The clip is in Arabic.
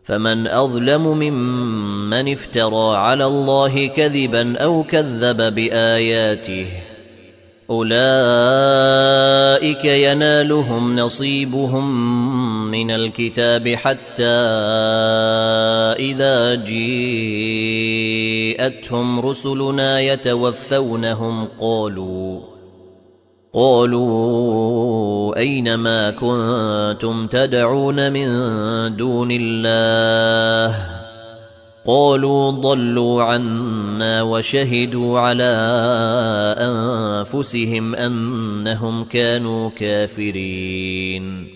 فمن أظلم ممن افترى على الله كذبا أو كذب بآياته أولئك ينالهم نصيبهم من الكتاب حتى إذا جيءتهم رسلنا يتوفونهم قالوا أين ما كنتم تدعون من دون الله قالوا ضلوا عنا وشهدوا على أنفسهم أنهم كانوا كافرين